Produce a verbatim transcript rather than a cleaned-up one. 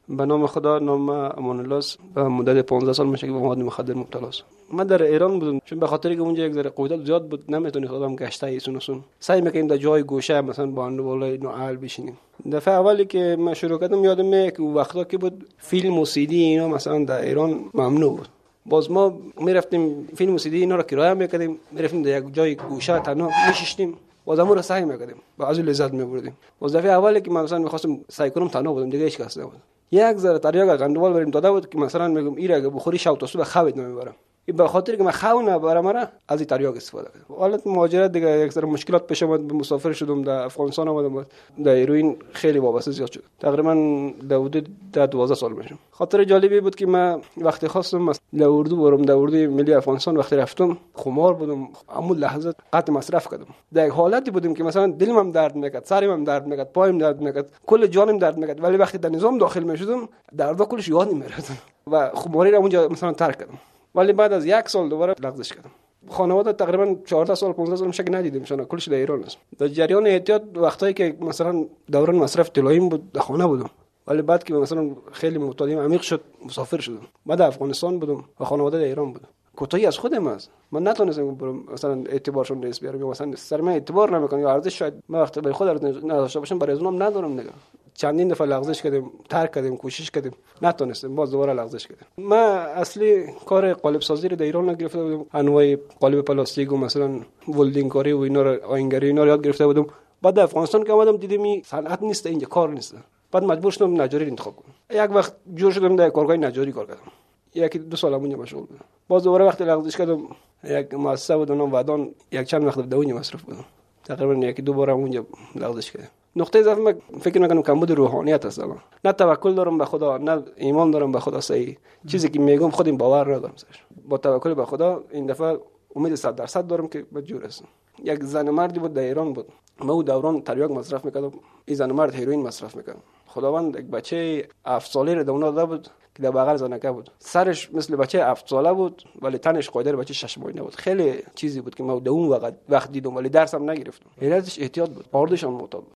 به نام خدا، نام امان الله است و مدت پانزده سال میشه که به مواد مخدر مبتلا است. من در ایران بودم چون به خاطر که اونجا یک ذره قوت زیاد بود نمیتونید آدم گشته ایسون اسون سعی میکنیم در جای گوشه مثلا با اند بالای نوعل بشینیم. دفعه اولی که من شروع کردم یادم میاد که وقتا که بود فیلم و سی دی اینا مثلا در ایران ممنوع بود. باز ما میرفتیم فیلم و سی دی اینا رو کرایه میکردیم، میرفتیم در یک جای گوشه تنها میشیشتیم، باز امور سعی میکردیم، باز لذت میبردیم. باز دفعه اولی که من مثلا میخواستم سعی کنم تنها بودم، دیگه هیچ کس نبود. یک ذره تریاق قندوال بریم داده بود که مثلا میگم ایره اگه بخوری شو تا صبح خوابت نمیبرم. این به خاطر که من خو نبرم مرا از این تریاق استفاده کردم. حالت مهاجرت دیگه یک ذره مشکلات پیش اومد، مسافر شدم در افغانستان اومدم، در هروئین خیلی وابسته زیاد شد. تقریبا در حدود دوازده سال میشم. خاطر جالبی بود که من وقتی خواستم در اردو برم، در اردوی ملی افغانستان وقتی رفتم خمار بودم، همون لحظه قطع مصرف کردم. در یک حالتی بودم که مثلا دلم هم درد میکرد، سرم هم درد میکرد، پایم درد میکرد، کل جانم درد میکرد، ولی وقتی در نظام داخل میشدم دردا کلش یاد نمیرفت و خماری را اونجا مثلا ترک کردم. ولی بعد از یک سال دوباره لغزش کردم. خانواده تقریبا چهارده سال پانزده سال میشه که ندیدیم، چون کلش در ایران است. در جریان احتیاط وقتایی که مثلا دوران مصرف طلاییم بود در خانه بودم، ولی بعد که مثلا خیلی مطالعه عمیق شد مسافر شدم. بعد افغانستان بودم و خانواده در ایران بود. کوتاهی از خودم است. من نتونستم برم مثلا اعتبارشون نیست بیارم، یا مثلا سر من اعتبار نمیکنم یا ارزش شاید من وقت به خود نداشته باشم برای اونم ندارم دیگه. چندین دفعه لغزش کردیم، ترک کردیم، کوشش کردیم، نتونستیم، باز دوباره لغزش کردیم. من اصلی کار قالب سازی رو در ایران گرفته بودم، انواع قالب پلاستیک و مثلا ولدینگ کاری و اینا رو، آینگری اینا رو یاد گرفته بودم. بعد افغانستان که اومدم دیدم این صنعت نیست، اینجا کار نیست. بعد مجبور شدم نجاری انتخاب کنم. یک وقت جور شدم در کارگاه نجاری کار کردم. یکی دو سال اونجا مشغول بودم. باز دوباره وقتی لغزش کردم یک مؤسسه بود نام ودان، یک چند وقت در اونجا مصرف بودم. تقریبا یکی دو بار اونجا لغزش کردم. نقطه ضعف من فکر میکنم کمبود روحانیت است. نه توکل دارم به خدا، نه ایمان دارم به خدا. صحیح چیزی که میگم خودم باور ندارم سرش. با توکل به خدا این دفعه امید صد درصد دارم که بجور است. یک زن مردی بود در ایران بود، ما او دوران تریاک مصرف میکردم، این زن مرد هروئین مصرف میکرد. خداوند یک بچه هفت ساله رو دونه داده بود که در بغل زنکه بود، سرش مثل بچه هفت ساله بود ولی تنش قادر بچه شش ماهه بود. خیلی چیزی بود که ما در اون وقت وقت دیدم ولی درسم نگرفتم. علتش احتیاط بود، آردشان معتاد بود.